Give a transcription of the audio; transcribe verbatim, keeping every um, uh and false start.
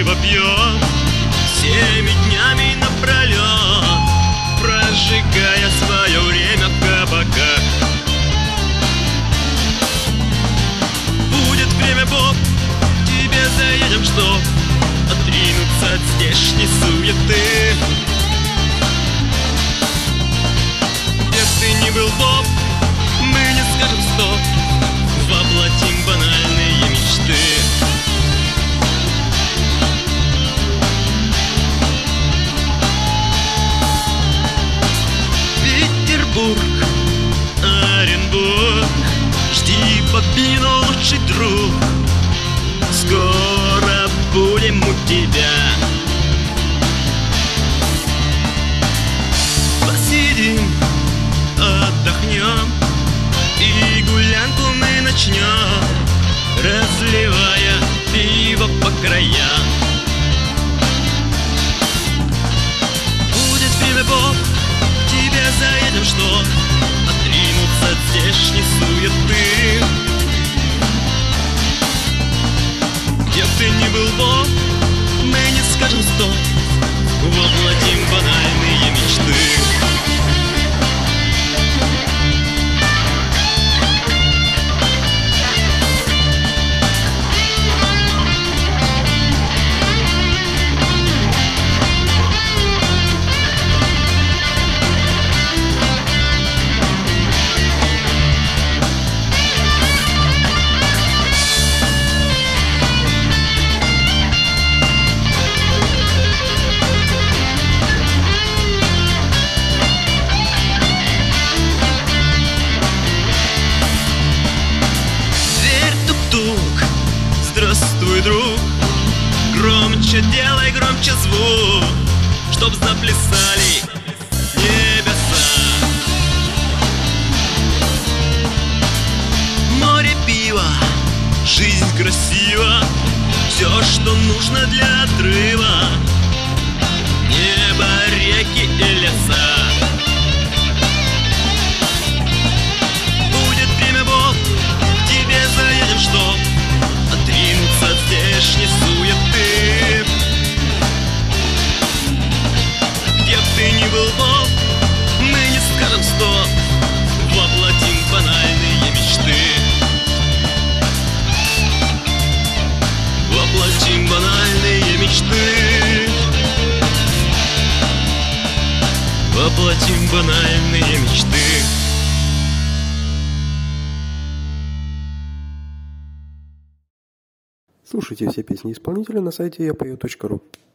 пиво пьем всеми днями напролет, прожигая свое время в кабаках. Будет время, Боб, к тебе заедем, чтоб отринуться от здешней суеты. Где ты ни был, Боб, мы не скажем стоп, воплотим банальные мечты. Петербург, Оренбург, жди Бобину, лучший друг. Скоро будем у тебя. Посидим, отдохнем, и гулянку мы начнем, разливая пиво по краям. Будет время, Боб, к тебе заедем, что отринуться от здешней суеты. Где б ты ни был, Боб, мы не скажем стоп, воплотим банальные мечты. Здравствуй, друг, громче делай, громче звук, чтоб заплясали небеса. Море пива, жизнь красива, все, что нужно для отрыва. Небо, реки и леса. Будет время, Боб, к тебе заедем, чтоб отринуться от здешней суеты. Где б ты ни был, Боб, мы не скажем стоп, воплотим банальные мечты. Воплотим банальные мечты. Воплотим банальные мечты. Слушайте все песни исполнителя на сайте я пою точка ру.